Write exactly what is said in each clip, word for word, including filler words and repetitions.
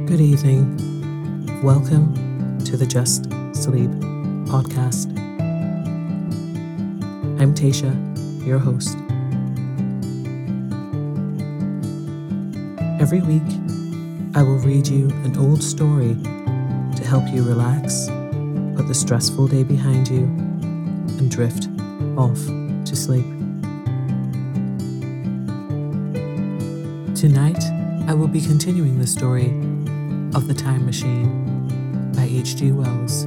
Good evening. Welcome to the Just Sleep podcast. I'm Tasha, your host. Every week, I will read you an old story to help you relax, put the stressful day behind you, and drift off to sleep. Tonight, I will be continuing the story of The Time Machine by H G Wells.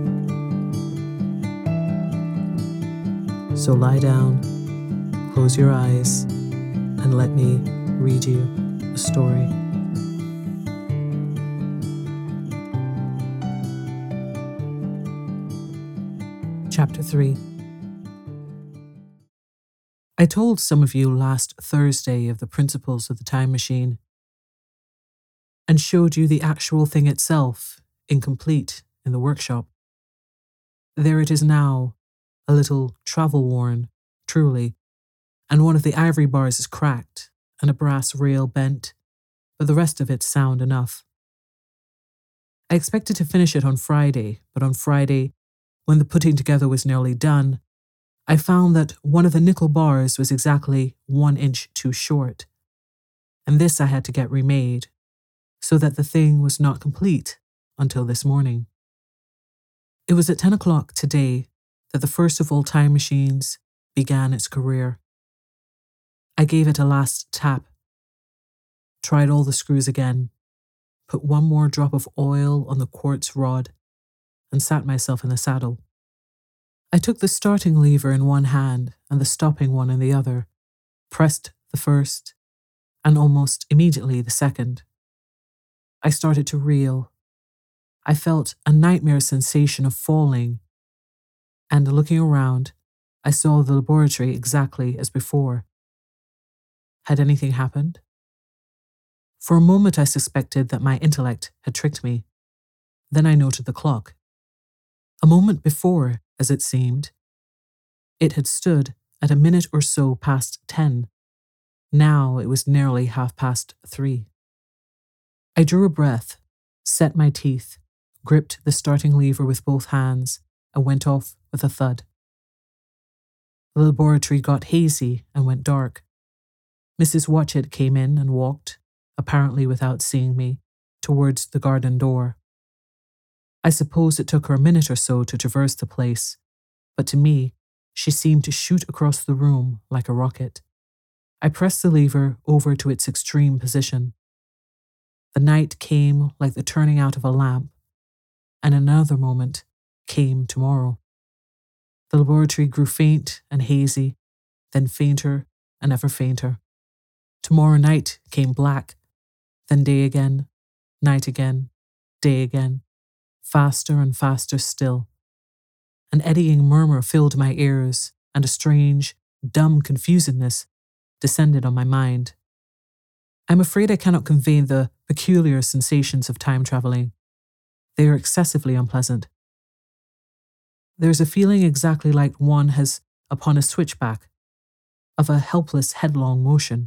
So lie down, close your eyes, and let me read you a story. Chapter three. I told some of you last Thursday of the principles of the time machine and showed you the actual thing itself, incomplete, in the workshop. There it is now, a little travel-worn, truly, and one of the ivory bars is cracked and a brass rail bent, but the rest of it's sound enough. I expected to finish it on Friday, but on Friday, when the putting together was nearly done, I found that one of the nickel bars was exactly one inch too short, and this I had to get remade, so that the thing was not complete until this morning. It was at ten o'clock today that the first of all time machines began its career. I gave it a last tap, tried all the screws again, put one more drop of oil on the quartz rod, and sat myself in the saddle. I took the starting lever in one hand and the stopping one in the other, pressed the first, and almost immediately the second. I started to reel. I felt a nightmare sensation of falling, and looking around, I saw the laboratory exactly as before. Had anything happened? For a moment I suspected that my intellect had tricked me. Then I noted the clock. A moment before, as it seemed, it had stood at a minute or so past ten. Now it was nearly half past three. I drew a breath, set my teeth, gripped the starting lever with both hands, and went off with a thud. The laboratory got hazy and went dark. Missus Watchett came in and walked, apparently without seeing me, towards the garden door. I suppose it took her a minute or so to traverse the place, but to me, she seemed to shoot across the room like a rocket. I pressed the lever over to its extreme position. The night came like the turning out of a lamp, and in another moment came tomorrow. The laboratory grew faint and hazy, then fainter and ever fainter. Tomorrow night came black, then day again, night again, day again, faster and faster still. An eddying murmur filled my ears, and a strange, dumb confusedness descended on my mind. I'm afraid I cannot convey the peculiar sensations of time traveling. They are excessively unpleasant. There's a feeling exactly like one has upon a switchback, of a helpless headlong motion.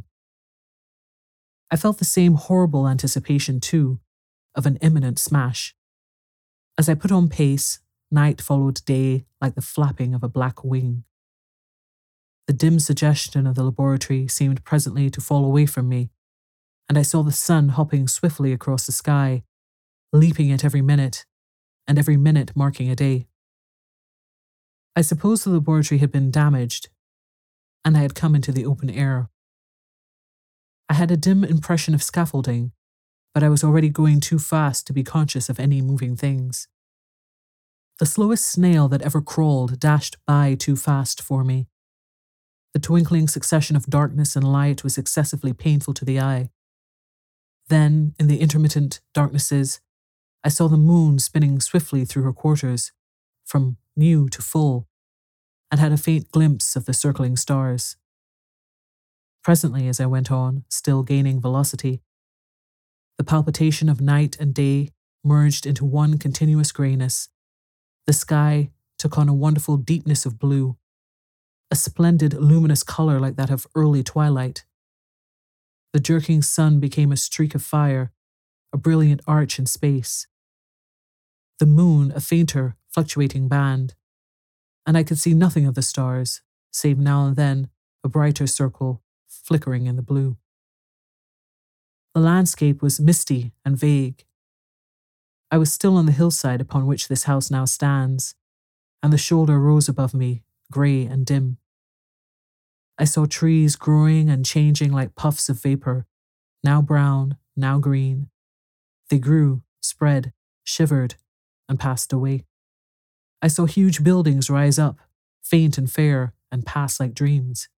I felt the same horrible anticipation, too, of an imminent smash. As I put on pace, night followed day like the flapping of a black wing. The dim suggestion of the laboratory seemed presently to fall away from me, and I saw the sun hopping swiftly across the sky, leaping at every minute, and every minute marking a day. I suppose the laboratory had been damaged, and I had come into the open air. I had a dim impression of scaffolding, but I was already going too fast to be conscious of any moving things. The slowest snail that ever crawled dashed by too fast for me. The twinkling succession of darkness and light was excessively painful to the eye. Then, in the intermittent darknesses, I saw the moon spinning swiftly through her quarters, from new to full, and had a faint glimpse of the circling stars. Presently, as I went on, still gaining velocity, the palpitation of night and day merged into one continuous greyness. The sky took on a wonderful deepness of blue, a splendid luminous colour like that of early twilight. The jerking sun became a streak of fire, a brilliant arch in space. The moon a fainter, fluctuating band, and I could see nothing of the stars, save now and then a brighter circle flickering in the blue. The landscape was misty and vague. I was still on the hillside upon which this house now stands, and the shoulder rose above me, grey and dim. I saw trees growing and changing like puffs of vapour, now brown, now green. They grew, spread, shivered, and passed away. I saw huge buildings rise up, faint and fair, and pass like dreams.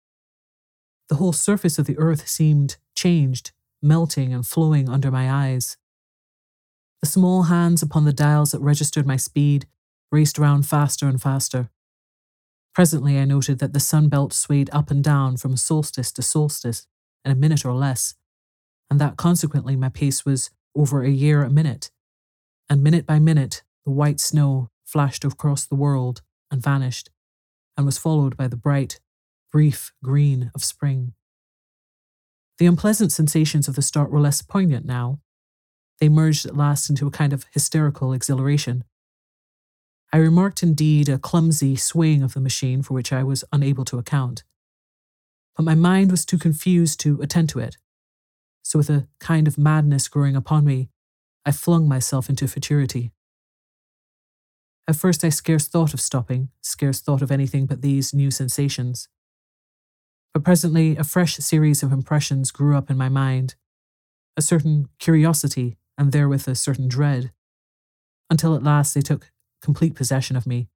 The whole surface of the earth seemed changed, melting and flowing under my eyes. The small hands upon the dials that registered my speed raced round faster and faster. Presently I noted that the sun belt swayed up and down from solstice to solstice in a minute or less, and that consequently my pace was over a year a minute, and minute by minute the white snow flashed across the world and vanished, and was followed by the bright, brief green of spring. The unpleasant sensations of the start were less poignant now. They merged at last into a kind of hysterical exhilaration. I remarked indeed a clumsy swaying of the machine for which I was unable to account, but my mind was too confused to attend to it, so with a kind of madness growing upon me, I flung myself into futurity. At first I scarce thought of stopping, scarce thought of anything but these new sensations. But presently a fresh series of impressions grew up in my mind, a certain curiosity and therewith a certain dread, until at last they took complete possession of me.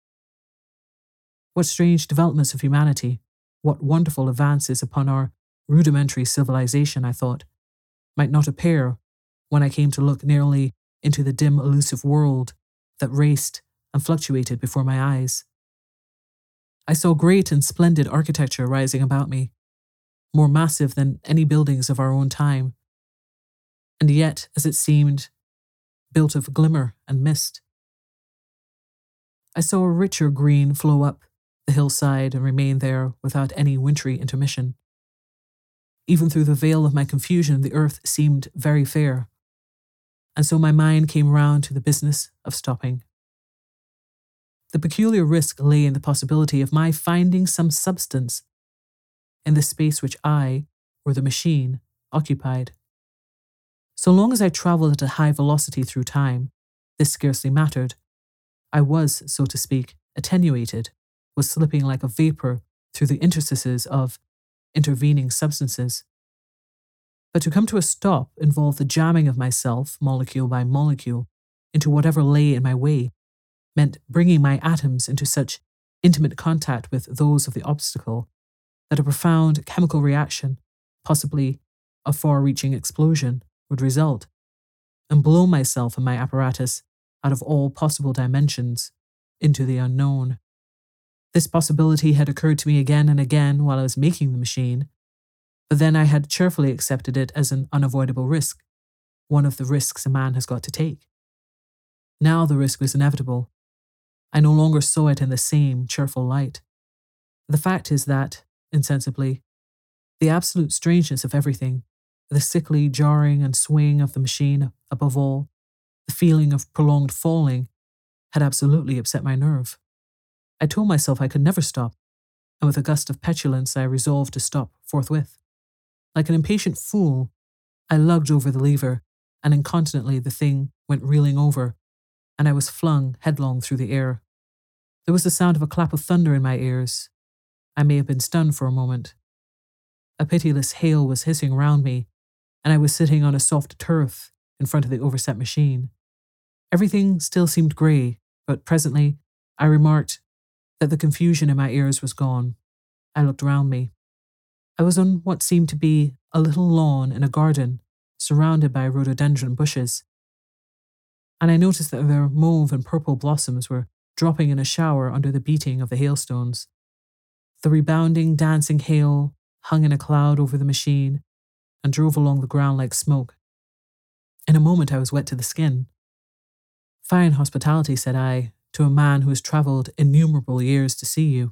What strange developments of humanity, what wonderful advances upon our rudimentary civilization, I thought, might not appear when I came to look nearly into the dim elusive world that raced and fluctuated before my eyes. I saw great and splendid architecture rising about me, more massive than any buildings of our own time, and yet, as it seemed, built of glimmer and mist. I saw a richer green flow up the hillside and remain there without any wintry intermission. Even through the veil of my confusion, the earth seemed very fair, and so my mind came round to the business of stopping. The peculiar risk lay in the possibility of my finding some substance in the space which I, or the machine, occupied. So long as I travelled at a high velocity through time, this scarcely mattered. I was, so to speak, attenuated, was slipping like a vapour through the interstices of intervening substances. But to come to a stop involved the jamming of myself, molecule by molecule, into whatever lay in my way, meant bringing my atoms into such intimate contact with those of the obstacle that a profound chemical reaction, possibly a far-reaching explosion, would result, and blow myself and my apparatus out of all possible dimensions into the unknown. This possibility had occurred to me again and again while I was making the machine, but then I had cheerfully accepted it as an unavoidable risk, one of the risks a man has got to take. Now the risk was inevitable. I no longer saw it in the same cheerful light. The fact is that, insensibly, the absolute strangeness of everything, the sickly jarring and swaying of the machine, above all, the feeling of prolonged falling, had absolutely upset my nerve. I told myself I could never stop, and with a gust of petulance I resolved to stop forthwith. Like an impatient fool, I lugged over the lever, and incontinently the thing went reeling over, and I was flung headlong through the air. There was the sound of a clap of thunder in my ears. I may have been stunned for a moment. A pitiless hail was hissing round me, and I was sitting on a soft turf in front of the overset machine. Everything still seemed grey, but presently I remarked that the confusion in my ears was gone. I looked round me. I was on what seemed to be a little lawn in a garden, surrounded by rhododendron bushes, and I noticed that their mauve and purple blossoms were dropping in a shower under the beating of the hailstones. The rebounding, dancing hail hung in a cloud over the machine and drove along the ground like smoke. In a moment I was wet to the skin. "Fine hospitality," said I, "to a man who has travelled innumerable years to see you."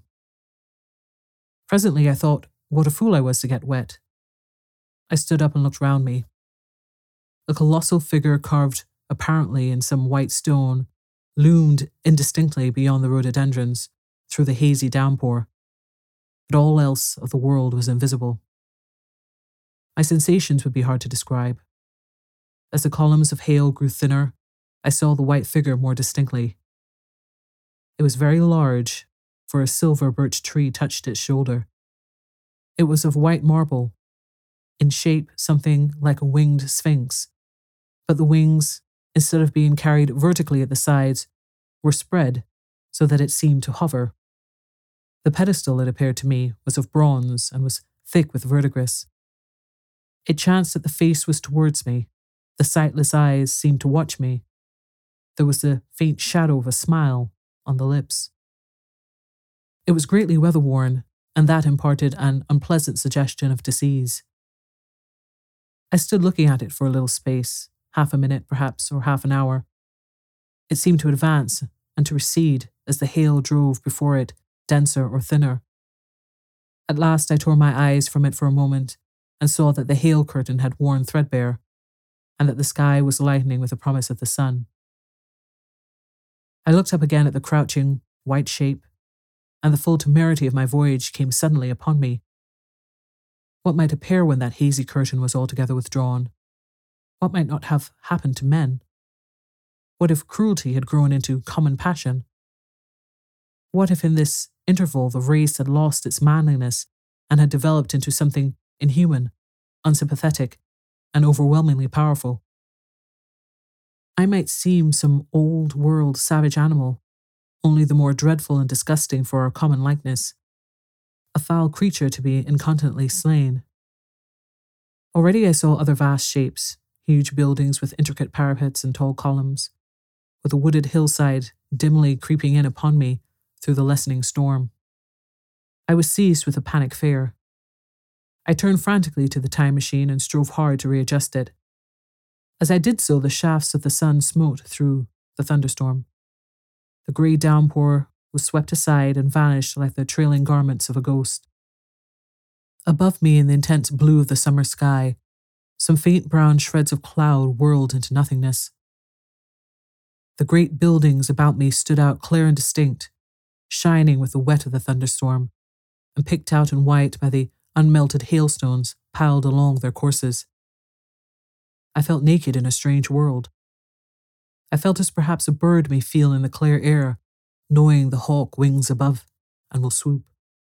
Presently I thought what a fool I was to get wet. I stood up and looked round me. A colossal figure carved apparently in some white stone loomed indistinctly beyond the rhododendrons through the hazy downpour, but all else of the world was invisible. My sensations would be hard to describe. As the columns of hail grew thinner, I saw the white figure more distinctly. It was very large, for a silver birch tree touched its shoulder. It was of white marble, in shape something like a winged sphinx, but the wings, instead of being carried vertically at the sides, were spread so that it seemed to hover. The pedestal, it appeared to me, was of bronze and was thick with verdigris. It chanced that the face was towards me. The sightless eyes seemed to watch me. There was the faint shadow of a smile on the lips. It was greatly weather-worn, and that imparted an unpleasant suggestion of disease. I stood looking at it for a little space, half a minute perhaps, or half an hour. It seemed to advance and to recede as the hail drove before it, denser or thinner. At last I tore my eyes from it for a moment and saw that the hail curtain had worn threadbare, and that the sky was lightening with the promise of the sun. I looked up again at the crouching, white shape, and the full temerity of my voyage came suddenly upon me. What might appear when that hazy curtain was altogether withdrawn? What might not have happened to men? What if cruelty had grown into common passion? What if in this interval the race had lost its manliness and had developed into something inhuman, unsympathetic, and overwhelmingly powerful? I might seem some old-world savage animal, only the more dreadful and disgusting for our common likeness, a foul creature to be incontinently slain. Already I saw other vast shapes, huge buildings with intricate parapets and tall columns, with a wooded hillside dimly creeping in upon me through the lessening storm. I was seized with a panic fear. I turned frantically to the time machine and strove hard to readjust it. As I did so, the shafts of the sun smote through the thunderstorm. The grey downpour was swept aside and vanished like the trailing garments of a ghost. Above me, in the intense blue of the summer sky, some faint brown shreds of cloud whirled into nothingness. The great buildings about me stood out clear and distinct, shining with the wet of the thunderstorm, and picked out in white by the unmelted hailstones piled along their courses. I felt naked in a strange world. I felt as perhaps a bird may feel in the clear air, knowing the hawk wings above and will swoop.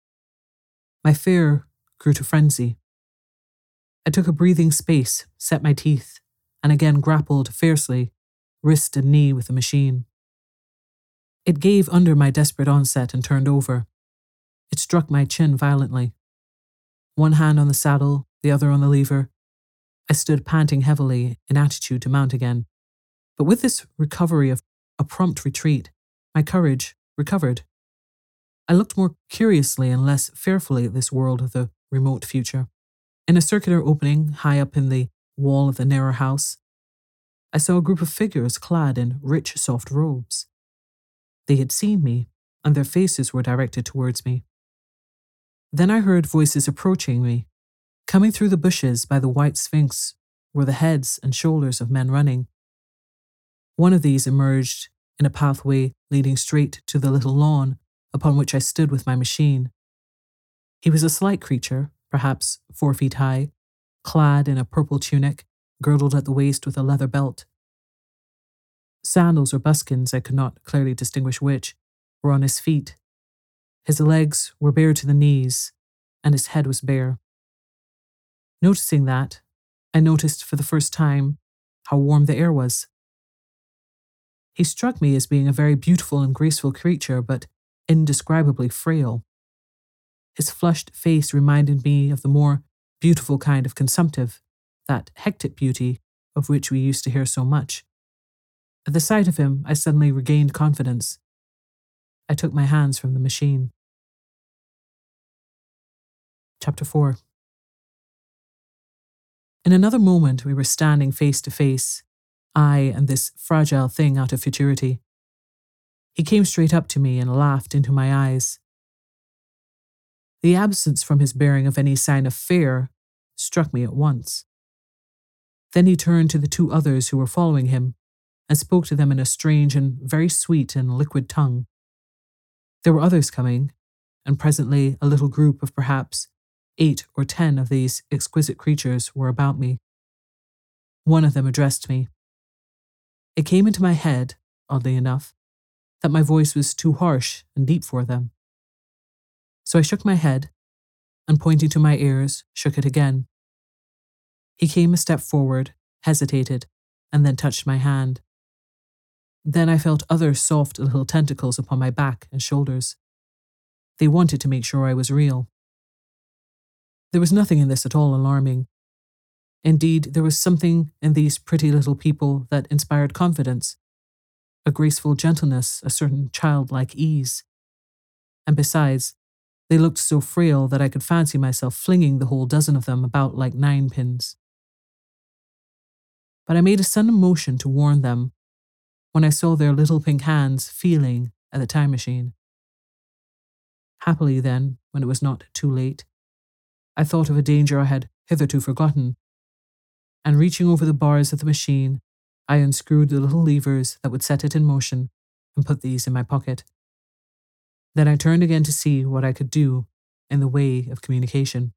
My fear grew to frenzy. I took a breathing space, set my teeth, and again grappled fiercely, wrist and knee with the machine. It gave under my desperate onset and turned over. It struck my chin violently. One hand on the saddle, the other on the lever, I stood panting heavily in attitude to mount again. But with this recovery of a prompt retreat, my courage recovered. I looked more curiously and less fearfully at this world of the remote future. In a circular opening high up in the wall of the narrow house, I saw a group of figures clad in rich, soft robes. They had seen me, and their faces were directed towards me. Then I heard voices approaching me. Coming through the bushes by the white sphinx were the heads and shoulders of men running. One of these emerged in a pathway leading straight to the little lawn upon which I stood with my machine. He was a slight creature, perhaps four feet high, clad in a purple tunic, girdled at the waist with a leather belt. Sandals or buskins, I could not clearly distinguish which, were on his feet. His legs were bare to the knees, and his head was bare. Noticing that, I noticed for the first time how warm the air was. He struck me as being a very beautiful and graceful creature, but indescribably frail. His flushed face reminded me of the more beautiful kind of consumptive, that hectic beauty of which we used to hear so much. At the sight of him, I suddenly regained confidence. I took my hands from the machine. Chapter four. In another moment, we were standing face to face, I and this fragile thing out of futurity. He came straight up to me and laughed into my eyes. The absence from his bearing of any sign of fear struck me at once. Then he turned to the two others who were following him and spoke to them in a strange and very sweet and liquid tongue. There were others coming, and presently a little group of perhaps eight or ten of these exquisite creatures were about me. One of them addressed me. It came into my head, oddly enough, that my voice was too harsh and deep for them. So I shook my head, and pointing to my ears, shook it again. He came a step forward, hesitated, and then touched my hand. Then I felt other soft little tentacles upon my back and shoulders. They wanted to make sure I was real. There was nothing in this at all alarming. Indeed, there was something in these pretty little people that inspired confidence, a graceful gentleness, a certain childlike ease. And besides, they looked so frail that I could fancy myself flinging the whole dozen of them about like ninepins. But I made a sudden motion to warn them when I saw their little pink hands feeling at the time machine. Happily then, when it was not too late, I thought of a danger I had hitherto forgotten, and reaching over the bars of the machine, I unscrewed the little levers that would set it in motion and put these in my pocket. Then I turned again to see what I could do in the way of communication.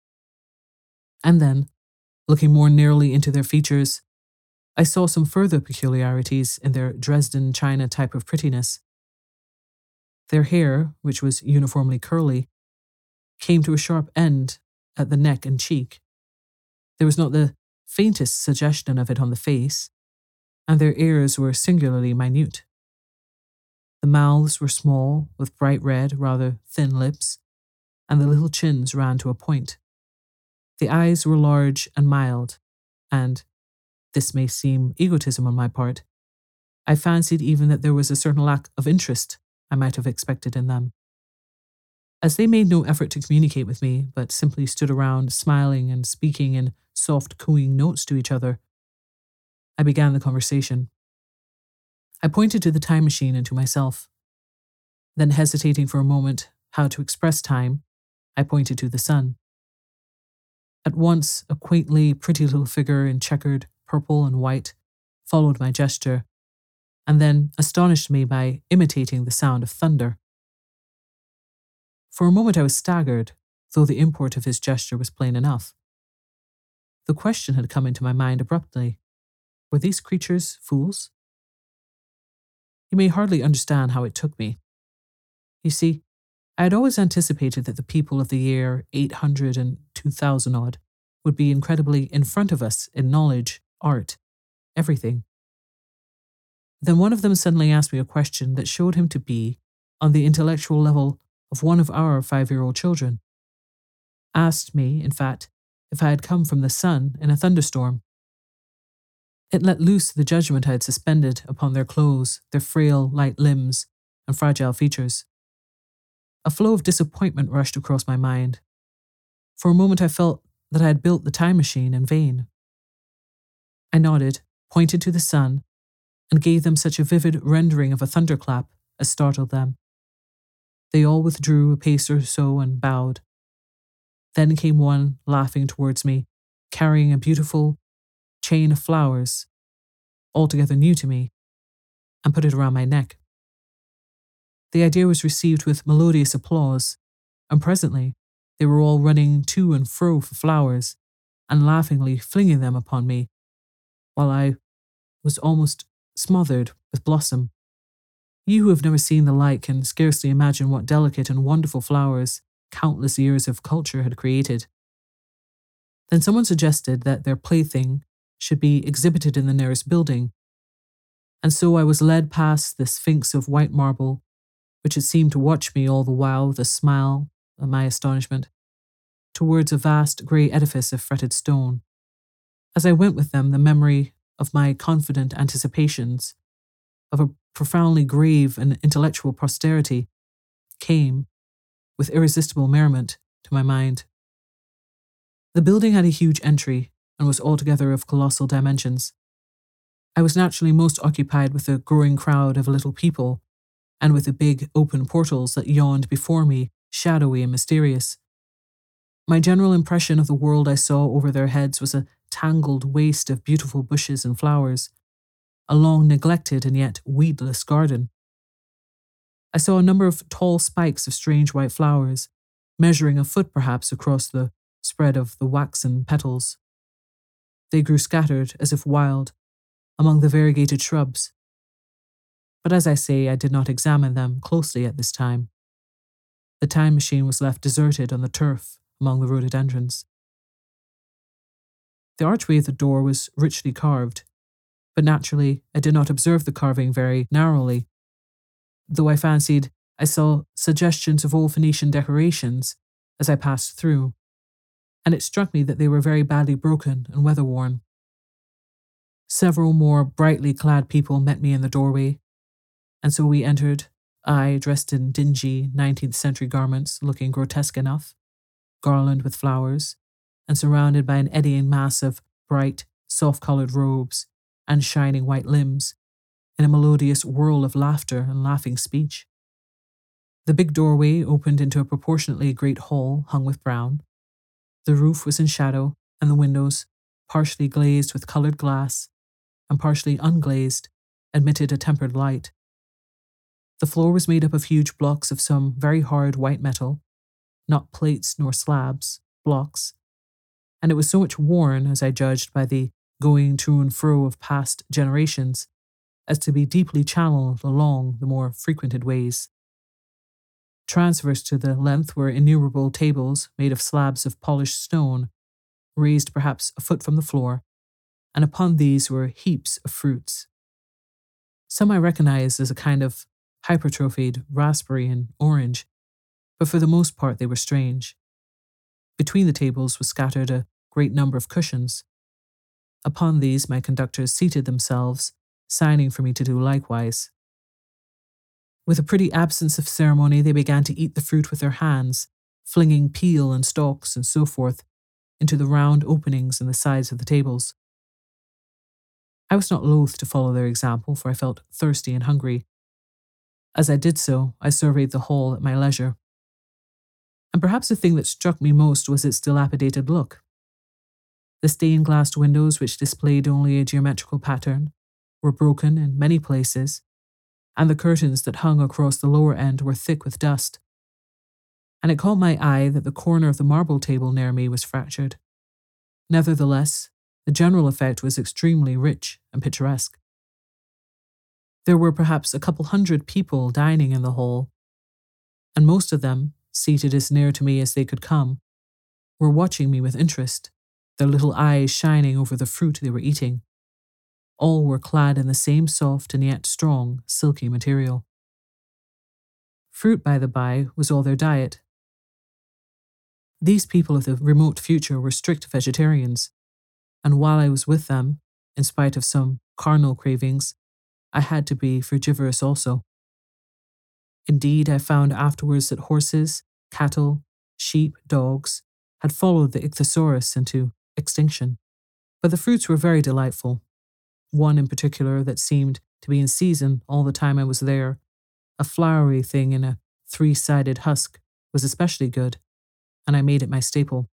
And then, looking more narrowly into their features, I saw some further peculiarities in their Dresden china type of prettiness. Their hair, which was uniformly curly, came to a sharp end at the neck and cheek. There was not the faintest suggestion of it on the face, and their ears were singularly minute. The mouths were small, with bright red, rather thin lips, and the little chins ran to a point. The eyes were large and mild, and, this may seem egotism on my part, I fancied even that there was a certain lack of interest I might have expected in them. As they made no effort to communicate with me, but simply stood around smiling and speaking in soft cooing notes to each other, I began the conversation. I pointed to the time machine and to myself. Then, hesitating for a moment how to express time, I pointed to the sun. At once, a quaintly pretty little figure in checkered purple and white followed my gesture, and then astonished me by imitating the sound of thunder. For a moment I was staggered, though the import of his gesture was plain enough. The question had come into my mind abruptly. Were these creatures fools? You may hardly understand how it took me. You see, I had always anticipated that the people of the year eight hundred and two thousand odd would be incredibly in front of us in knowledge, art, everything. Then one of them suddenly asked me a question that showed him to be on the intellectual level of one of our five-year-old children. Asked me, in fact, if I had come from the sun in a thunderstorm. It let loose the judgment I had suspended upon their clothes, their frail, light limbs, and fragile features. A flow of disappointment rushed across my mind. For a moment I felt that I had built the time machine in vain. I nodded, pointed to the sun, and gave them such a vivid rendering of a thunderclap as startled them. They all withdrew a pace or so and bowed. Then came one laughing towards me, carrying a beautiful chain of flowers, altogether new to me, and put it around my neck. The idea was received with melodious applause, and presently they were all running to and fro for flowers, and laughingly flinging them upon me, while I was almost smothered with blossom. You who have never seen the like can scarcely imagine what delicate and wonderful flowers countless years of culture had created. Then someone suggested that their plaything should be exhibited in the nearest building, and so I was led past the sphinx of white marble, which had seemed to watch me all the while with a smile at my astonishment, towards a vast grey edifice of fretted stone. As I went with them, the memory of my confident anticipations of a profoundly grave and intellectual posterity came, with irresistible merriment, to my mind. The building had a huge entry and was altogether of colossal dimensions. I was naturally most occupied with the growing crowd of little people and with the big open portals that yawned before me, shadowy and mysterious. My general impression of the world I saw over their heads was a tangled waste of beautiful bushes and flowers, a long neglected and yet weedless garden. I saw a number of tall spikes of strange white flowers, measuring a foot perhaps across the spread of the waxen petals. They grew scattered, as if wild, among the variegated shrubs. But as I say, I did not examine them closely at this time. The time machine was left deserted on the turf among the rhododendrons. The archway of the door was richly carved, but naturally I did not observe the carving very narrowly, though I fancied I saw suggestions of old Phoenician decorations as I passed through, and it struck me that they were very badly broken and weather-worn. Several more brightly clad people met me in the doorway, and so we entered, I dressed in dingy nineteenth century garments looking grotesque enough, garlanded with flowers, and surrounded by an eddying mass of bright, soft-coloured robes and shining white limbs, in a melodious whirl of laughter and laughing speech. The big doorway opened into a proportionately great hall hung with brown. The roof was in shadow, and the windows, partially glazed with coloured glass and partially unglazed, admitted a tempered light. The floor was made up of huge blocks of some very hard white metal, not plates nor slabs, blocks, and it was so much worn, as I judged by the going to and fro of past generations, as to be deeply channeled along the more frequented ways. Transverse to the length were innumerable tables made of slabs of polished stone, raised perhaps a foot from the floor, and upon these were heaps of fruits. Some I recognized as a kind of hypertrophied raspberry and orange, but for the most part they were strange. Between the tables was scattered a great number of cushions. Upon these my conductors seated themselves, signing for me to do likewise. With a pretty absence of ceremony, they began to eat the fruit with their hands, flinging peel and stalks and so forth into the round openings in the sides of the tables. I was not loath to follow their example, for I felt thirsty and hungry. As I did so, I surveyed the hall at my leisure. And perhaps the thing that struck me most was its dilapidated look. The stained-glassed windows, which displayed only a geometrical pattern, were broken in many places, and the curtains that hung across the lower end were thick with dust. And it caught my eye that the corner of the marble table near me was fractured. Nevertheless, the general effect was extremely rich and picturesque. There were perhaps a couple hundred people dining in the hall, and most of them, seated as near to me as they could come, were watching me with interest, their little eyes shining over the fruit they were eating. All were clad in the same soft and yet strong, silky material. Fruit, by the by, was all their diet. These people of the remote future were strict vegetarians, and while I was with them, in spite of some carnal cravings, I had to be frugivorous also. Indeed, I found afterwards that horses, cattle, sheep, dogs had followed the ichthyosaurus into extinction. But the fruits were very delightful. One in particular that seemed to be in season all the time I was there, a flowery thing in a three-sided husk, was especially good, and I made it my staple.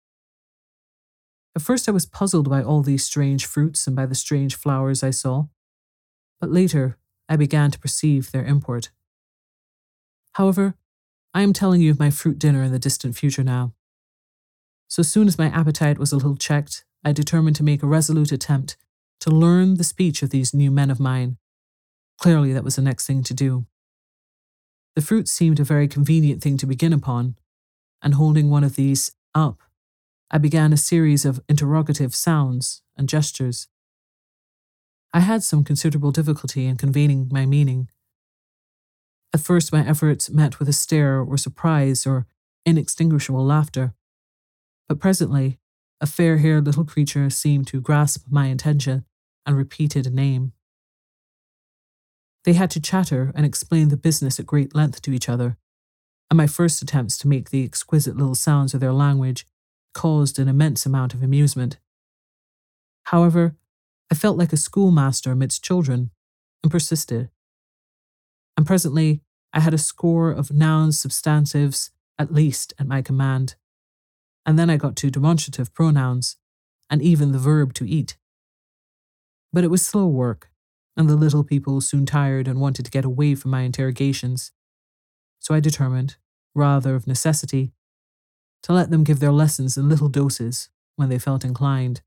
At first I was puzzled by all these strange fruits and by the strange flowers I saw, but later I began to perceive their import. However, I am telling you of my fruit dinner in the distant future now. So soon as my appetite was a little checked, I determined to make a resolute attempt to learn the speech of these new men of mine. Clearly that was the next thing to do. The fruit seemed a very convenient thing to begin upon, and holding one of these up, I began a series of interrogative sounds and gestures. I had some considerable difficulty in conveying my meaning. At first my efforts met with a stare or surprise or inextinguishable laughter, but presently a fair-haired little creature seemed to grasp my intention and repeated a name. They had to chatter and explain the business at great length to each other, and my first attempts to make the exquisite little sounds of their language caused an immense amount of amusement. However, I felt like a schoolmaster amidst children, and persisted. And presently I had a score of nouns, substantives, at least, at my command. And then I got to demonstrative pronouns, and even the verb to eat. But it was slow work, and the little people soon tired and wanted to get away from my interrogations. So I determined, rather of necessity, to let them give their lessons in little doses when they felt inclined.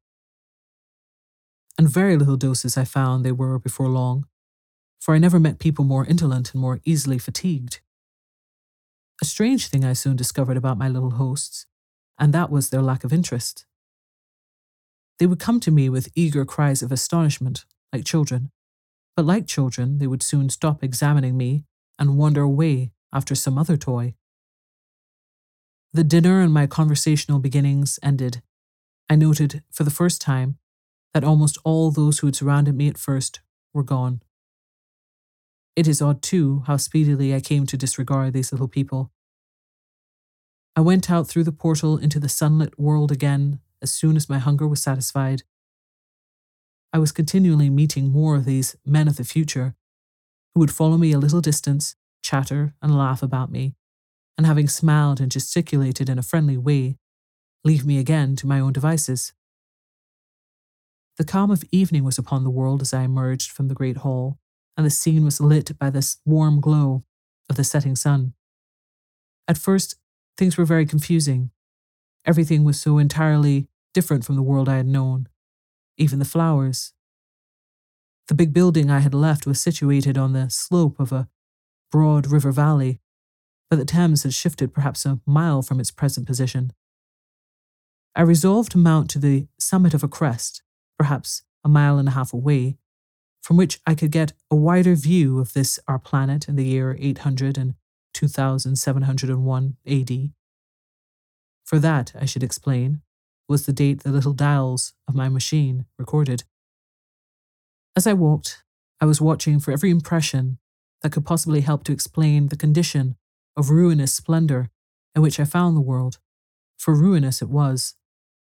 And very little doses I found they were before long, for I never met people more indolent and more easily fatigued. A strange thing I soon discovered about my little hosts, and that was their lack of interest. They would come to me with eager cries of astonishment, like children, but like children, they would soon stop examining me and wander away after some other toy. The dinner and my conversational beginnings ended, I noted for the first time that almost all those who had surrounded me at first were gone. It is odd, too, how speedily I came to disregard these little people. I went out through the portal into the sunlit world again as soon as my hunger was satisfied. I was continually meeting more of these men of the future, who would follow me a little distance, chatter and laugh about me, and having smiled and gesticulated in a friendly way, leave me again to my own devices. The calm of evening was upon the world as I emerged from the great hall, and the scene was lit by the warm glow of the setting sun. At first, things were very confusing. Everything was so entirely different from the world I had known, even the flowers. The big building I had left was situated on the slope of a broad river valley, but the Thames had shifted perhaps a mile from its present position. I resolved to mount to the summit of a crest, perhaps a mile and a half away, from which I could get a wider view of this our planet in the year eight hundred and two thousand seven hundred one A D. For that, I should explain, was the date the little dials of my machine recorded. As I walked, I was watching for every impression that could possibly help to explain the condition of ruinous splendor in which I found the world, for ruinous it was.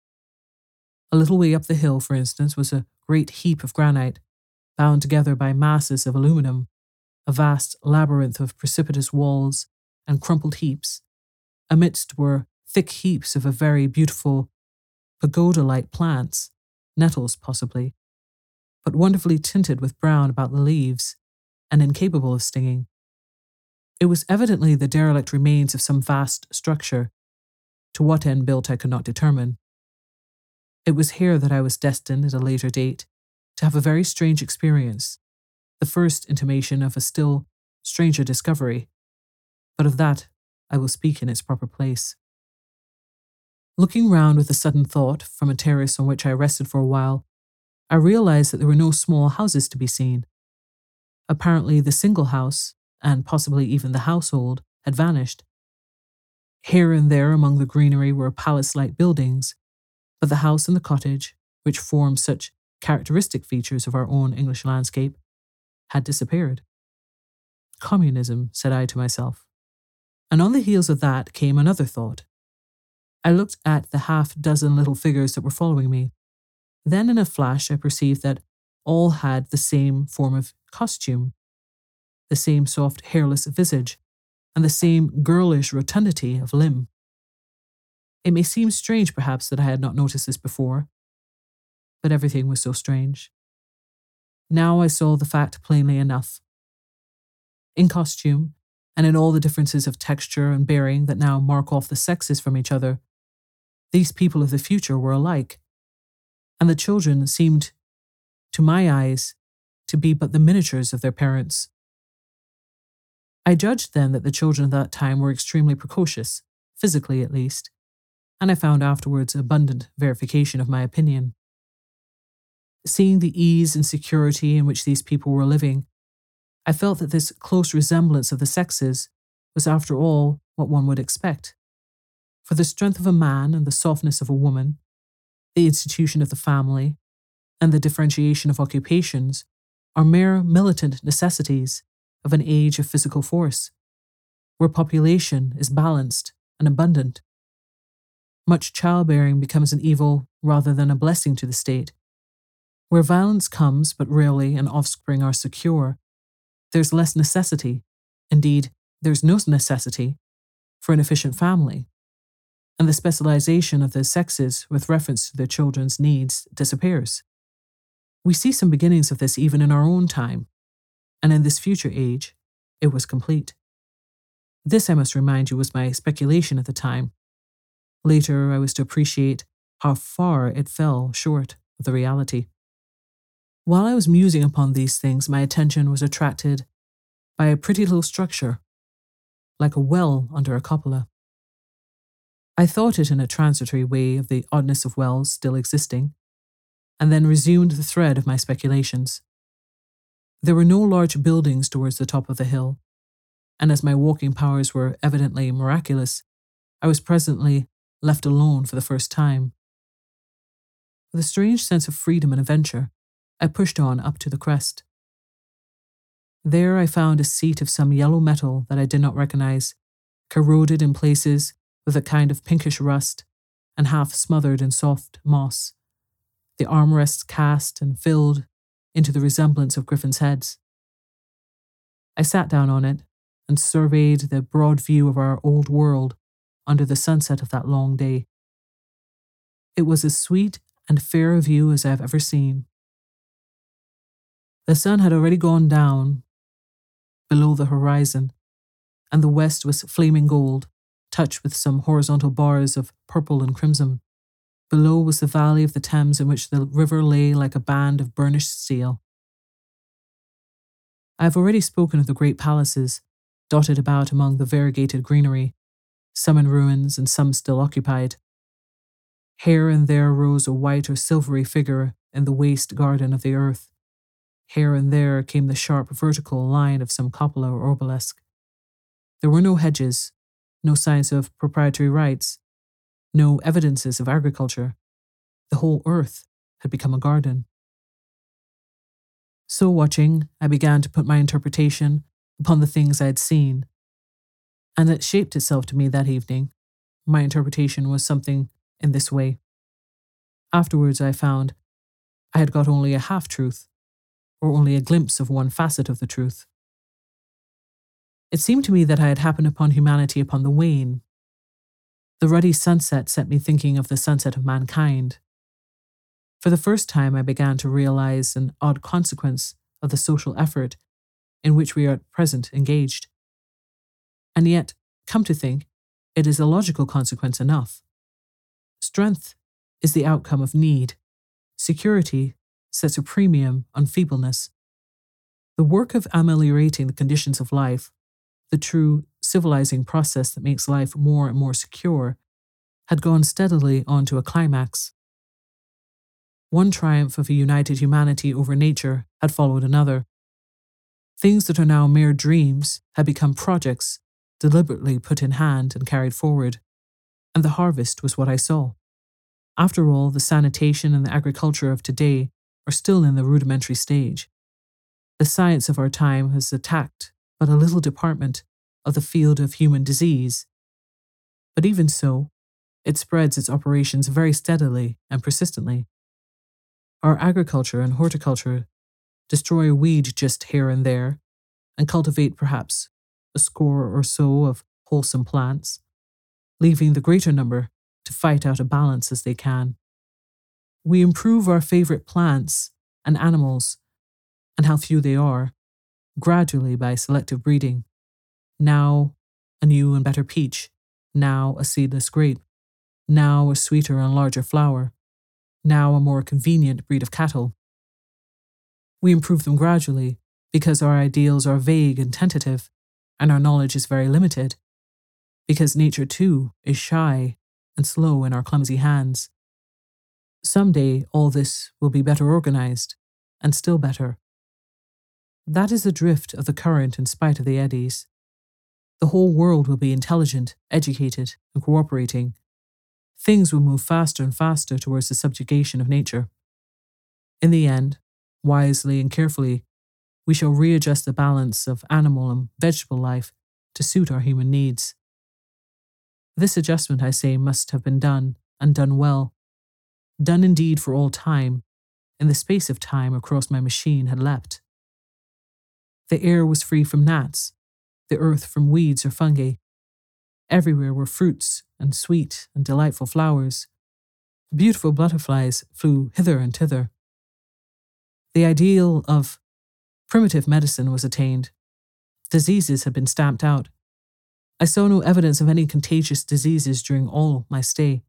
A little way up the hill, for instance, was a great heap of granite, bound together by masses of aluminum, a vast labyrinth of precipitous walls and crumpled heaps. Amidst were thick heaps of a very beautiful pagoda-like plants, nettles possibly, but wonderfully tinted with brown about the leaves and incapable of stinging. It was evidently the derelict remains of some vast structure, to what end built I could not determine. It was here that I was destined at a later date to have a very strange experience, the first intimation of a still stranger discovery, but of that I will speak in its proper place. Looking round with a sudden thought from a terrace on which I rested for a while, I realized that there were no small houses to be seen. Apparently the single house, and possibly even the household, had vanished. Here and there among the greenery were palace-like buildings, but the house and the cottage, which form such characteristic features of our own English landscape, had disappeared. Communism, said I to myself. And on the heels of that came another thought. I looked at the half-dozen little figures that were following me. Then in a flash I perceived that all had the same form of costume, the same soft hairless visage, and the same girlish rotundity of limb. It may seem strange, perhaps, that I had not noticed this before, but everything was so strange. Now I saw the fact plainly enough. In costume, and in all the differences of texture and bearing that now mark off the sexes from each other, these people of the future were alike, and the children seemed, to my eyes, to be but the miniatures of their parents. I judged then that the children of that time were extremely precocious, physically at least, and I found afterwards abundant verification of my opinion. Seeing the ease and security in which these people were living, I felt that this close resemblance of the sexes was after all what one would expect. For the strength of a man and the softness of a woman, the institution of the family, and the differentiation of occupations are mere militant necessities of an age of physical force, where population is balanced and abundant. Much childbearing becomes an evil rather than a blessing to the state. Where violence comes but rarely and offspring are secure, there's less necessity, indeed, there's no necessity, for an efficient family. and the specialization of the sexes with reference to their children's needs disappears. We see some beginnings of this even in our own time, and in this future age, it was complete. This, I must remind you, was my speculation at the time. Later, I was to appreciate how far it fell short of the reality. While I was musing upon these things, my attention was attracted by a pretty little structure, like a well under a cupola. I thought it in a transitory way of the oddness of wells still existing, and then resumed the thread of my speculations. There were no large buildings towards the top of the hill, and as my walking powers were evidently miraculous, I was presently left alone for the first time. With a strange sense of freedom and adventure, I pushed on up to the crest. There I found a seat of some yellow metal that I did not recognize, corroded in places with a kind of pinkish rust, and half smothered in soft moss, the armrests cast and filled into the resemblance of griffins' heads. I sat down on it and surveyed the broad view of our old world under the sunset of that long day. It was as sweet and fair a view as I have ever seen. The sun had already gone down below the horizon, and the west was flaming gold, touched with some horizontal bars of purple and crimson. Below was the valley of the Thames in which the river lay like a band of burnished steel. I have already spoken of the great palaces dotted about among the variegated greenery, some in ruins and some still occupied. Here and there rose a white or silvery figure in the waste garden of the earth. Here and there came the sharp vertical line of some cupola or obelisk. There were no hedges, no signs of proprietary rights, no evidences of agriculture. The whole earth had become a garden. So watching, I began to put my interpretation upon the things I had seen, and it shaped itself to me that evening. My interpretation was something in this way. Afterwards I found I had got only a half-truth, or only a glimpse of one facet of the truth. It seemed to me that I had happened upon humanity upon the wane. The ruddy sunset set me thinking of the sunset of mankind. For the first time I began to realize an odd consequence of the social effort in which we are at present engaged. And yet, come to think, it is a logical consequence enough. Strength is the outcome of need. Security sets a premium on feebleness. The work of ameliorating the conditions of life, the true civilizing process that makes life more and more secure, had gone steadily on to a climax. One triumph of a united humanity over nature had followed another. Things that are now mere dreams had become projects deliberately put in hand and carried forward, and the harvest was what I saw. After all, the sanitation and the agriculture of today are still in the rudimentary stage. The science of our time has attacked but a little department of the field of human disease. But even so, it spreads its operations very steadily and persistently. Our agriculture and horticulture destroy a weed just here and there, and cultivate perhaps a score or so of wholesome plants, leaving the greater number to fight out a balance as they can. We improve our favourite plants and animals, and how few they are, gradually by selective breeding. Now a new and better peach, now a seedless grape, now a sweeter and larger flower, now a more convenient breed of cattle. We improve them gradually because our ideals are vague and tentative, and our knowledge is very limited, because nature too is shy and slow in our clumsy hands. Some day all this will be better organized, and still better. That is the drift of the current in spite of the eddies. The whole world will be intelligent, educated, and cooperating. Things will move faster and faster towards the subjugation of nature. In the end, wisely and carefully, we shall readjust the balance of animal and vegetable life to suit our human needs. This adjustment, I say, must have been done, and done well. Done indeed for all time, in the space of time across my machine had leapt. The air was free from gnats, the earth from weeds or fungi. Everywhere were fruits and sweet and delightful flowers. Beautiful butterflies flew hither and thither. The ideal of primitive medicine was attained. Diseases had been stamped out. I saw no evidence of any contagious diseases during all my stay.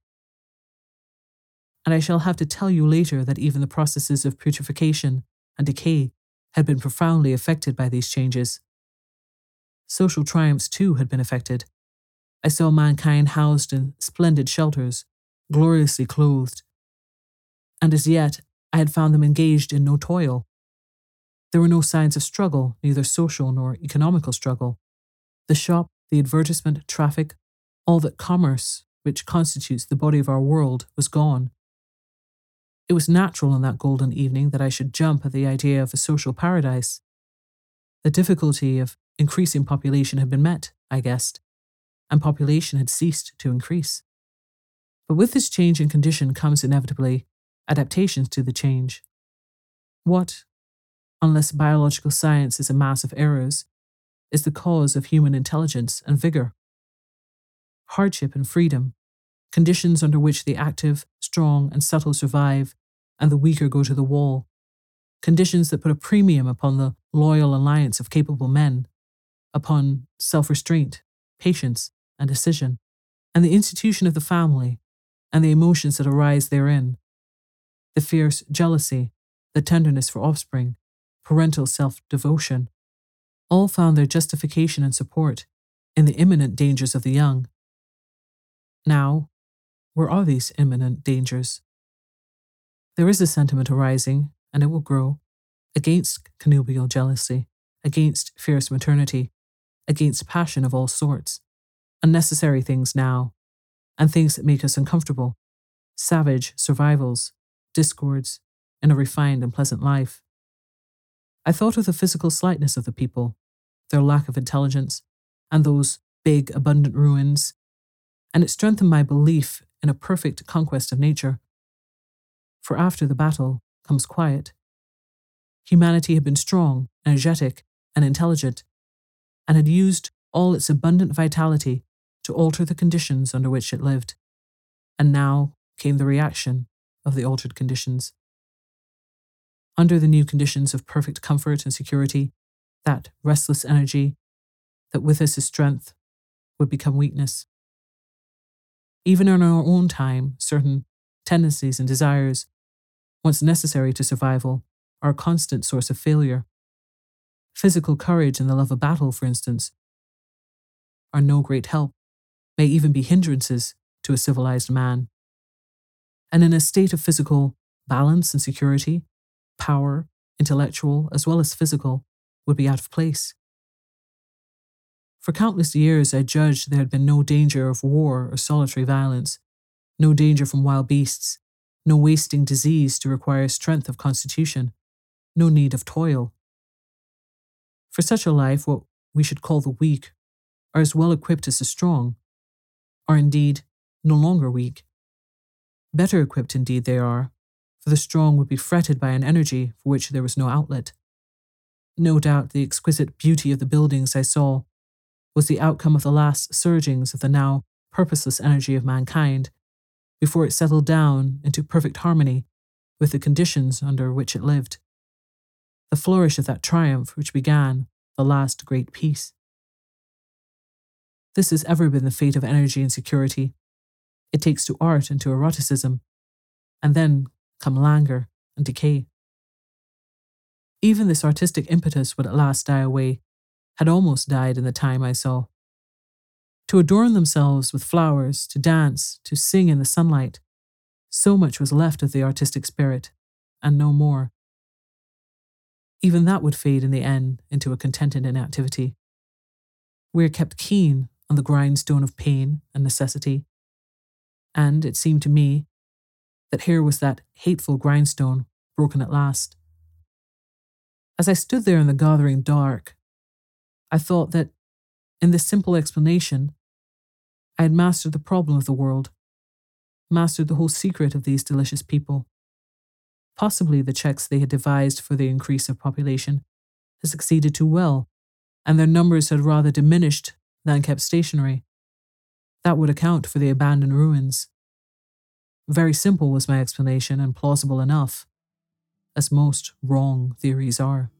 And I shall have to tell you later that even the processes of putrefaction and decay had been profoundly affected by these changes. Social triumphs, too, had been affected. I saw mankind housed in splendid shelters, gloriously clothed, and as yet I had found them engaged in no toil. There were no signs of struggle, neither social nor economical struggle. The shop, the advertisement, traffic, all that commerce, which constitutes the body of our world, was gone. It was natural on that golden evening that I should jump at the idea of a social paradise. The difficulty of increasing population had been met, I guessed, and population had ceased to increase. But with this change in condition comes inevitably adaptations to the change. What, unless biological science is a mass of errors, is the cause of human intelligence and vigor? Hardship and freedom, conditions under which the active, strong, and subtle survive, and the weaker go to the wall, conditions that put a premium upon the loyal alliance of capable men, upon self-restraint, patience, and decision, and the institution of the family, and the emotions that arise therein, the fierce jealousy, the tenderness for offspring, parental self-devotion, all found their justification and support in the imminent dangers of the young. Now, where are these imminent dangers? There is a sentiment arising, and it will grow, against connubial jealousy, against fierce maternity, against passion of all sorts, unnecessary things now, and things that make us uncomfortable, savage survivals, discords, in a refined and pleasant life. I thought of the physical slightness of the people, their lack of intelligence, and those big, abundant ruins, and it strengthened my belief in a perfect conquest of nature. For after the battle comes quiet. Humanity had been strong, energetic, and intelligent, and had used all its abundant vitality to alter the conditions under which it lived. And now came the reaction of the altered conditions. Under the new conditions of perfect comfort and security, that restless energy, that with us is strength, would become weakness. Even in our own time, certain tendencies and desires, once necessary to survival, are a constant source of failure. Physical courage and the love of battle, for instance, are no great help, may even be hindrances to a civilized man. And in a state of physical balance and security, power, intellectual as well as physical, would be out of place. For countless years I judged there had been no danger of war or solitary violence, no danger from wild beasts, no wasting disease to require strength of constitution, no need of toil. For such a life, what we should call the weak are as well equipped as the strong, are indeed no longer weak. Better equipped indeed they are, for the strong would be fretted by an energy for which there was no outlet. No doubt the exquisite beauty of the buildings I saw was the outcome of the last surgings of the now purposeless energy of mankind, before it settled down into perfect harmony with the conditions under which it lived. The flourish of that triumph which began the last great peace. This has ever been the fate of energy and security. It takes to art and to eroticism, and then come languor and decay. Even this artistic impetus would at last die away, had almost died in the time I saw. To adorn themselves with flowers, to dance, to sing in the sunlight, so much was left of the artistic spirit, and no more. Even that would fade in the end into a contented inactivity. We are kept keen on the grindstone of pain and necessity, and it seemed to me that here was that hateful grindstone broken at last. As I stood there in the gathering dark, I thought that, in this simple explanation, I had mastered the problem of the world, mastered the whole secret of these delicious people. Possibly the checks they had devised for the increase of population had succeeded too well, and their numbers had rather diminished than kept stationary. That would account for the abandoned ruins. Very simple was my explanation and plausible enough, as most wrong theories are.